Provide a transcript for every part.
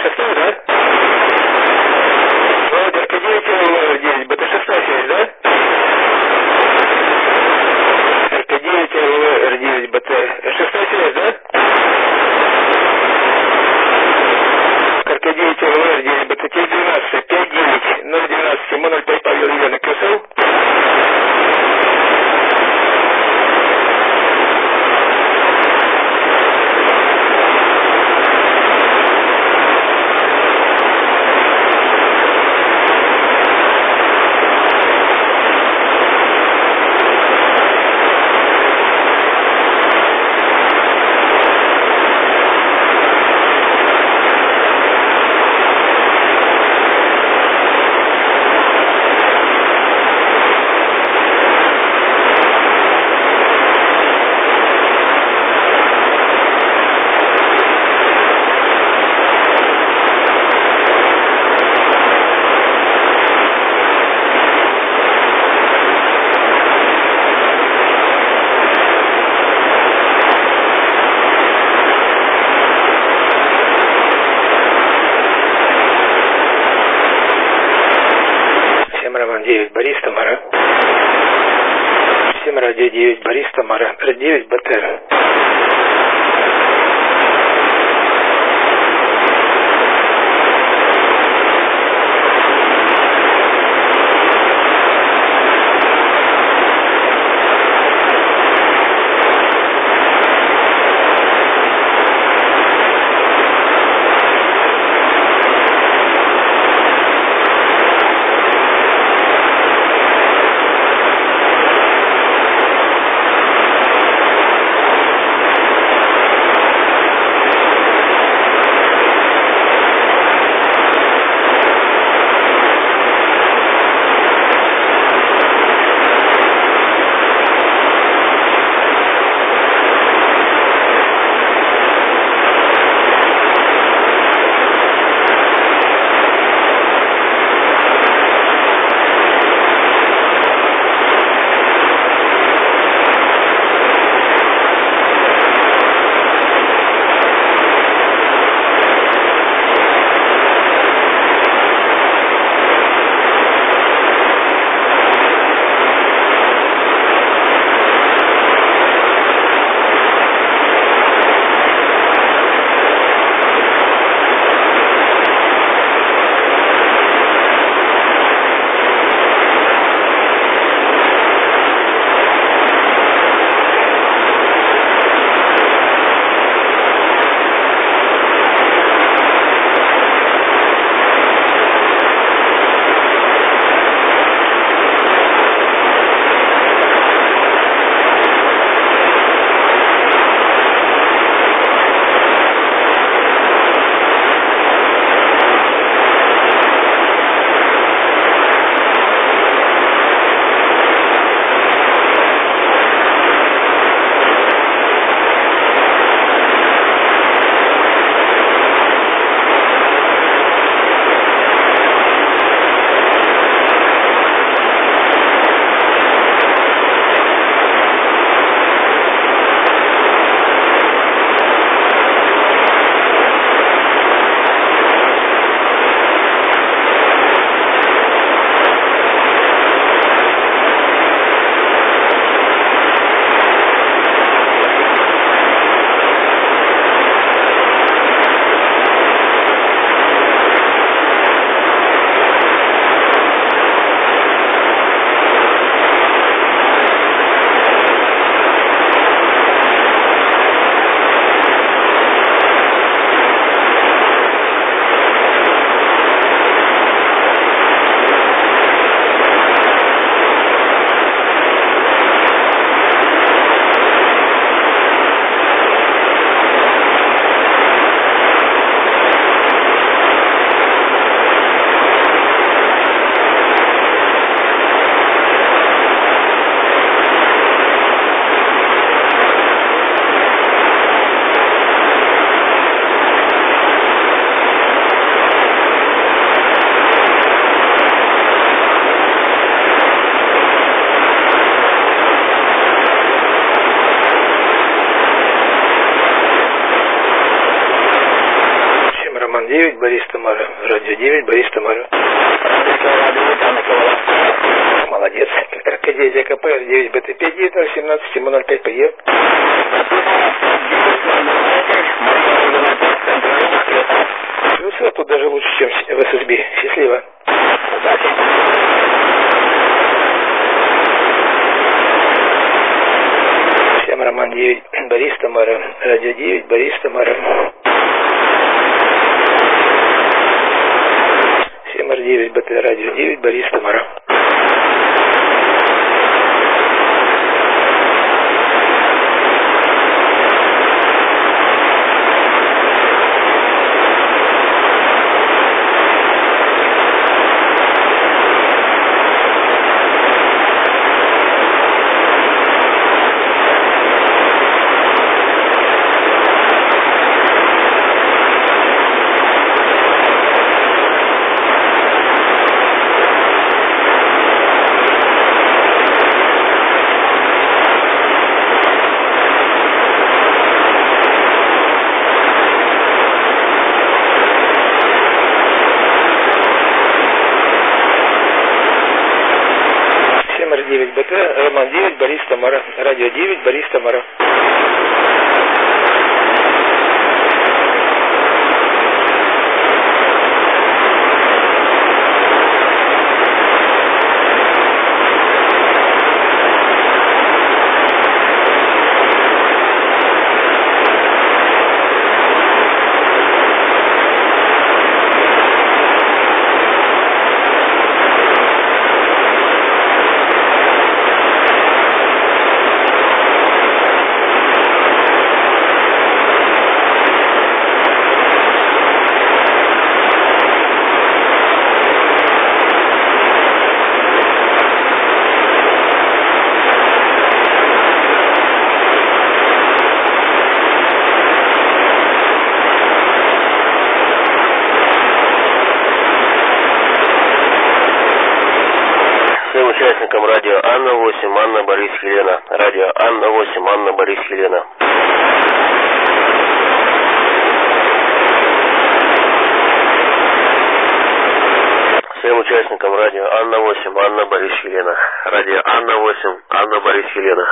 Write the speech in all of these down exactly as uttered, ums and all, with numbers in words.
шестая, да? Вот, эр ка девять эл эр девять, бэ тэ шестая связь, да? эр ка девять эл эр девять, бэ тэ шестая связь, да? эр ка девять эл эр девять, бэ тэ двенадцать, пять девять, ноль двенадцать, ему ноль пять Павел Елена КСЛ. девять Борис Тамара. семь радио девять Борис Тамара. эр девять бэ тэ. Роман девять, Борис Тамара. Радио девять, Борис Тамара. Молодец. РК девять АКП, девять БТ пять, девять ноль семнадцать, семь ноль пять ПЕ. Ну, тут даже лучше, чем в ССБ. Счастливо. Всем Роман девять, Борис Тамара. Радио девять, Борис Тамара. Всем Р девять, БТ, радио девять, Борис Тамара. девять БТ, Роман девять, Борис Тамара. Радио девять, Борис Тамара. Всем участникам радио Анна восемь, Анна, Борис, Елена. Радио Анна восемь, Анна, Борис, Елена. Всем участникам радио Анна восемь, Анна, Борис, Елена. Радио Анна восемь, Анна, Борис, Елена.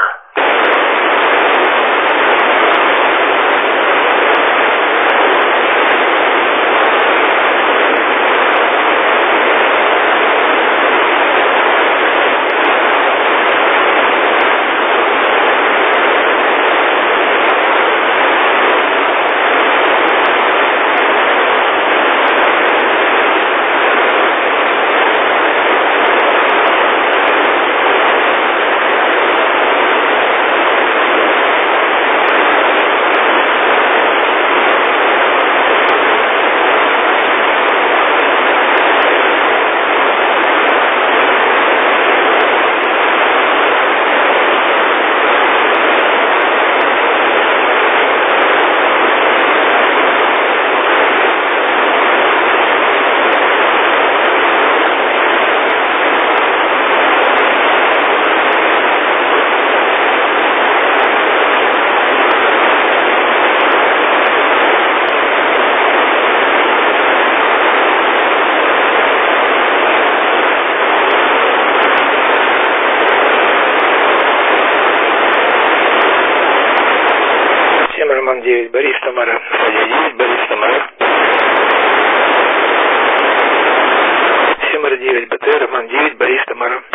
Роман девять, Борис Тамара. Радио девять, Борис Тамара. семь Р девять, БТ, Роман девять, Борис Тамара.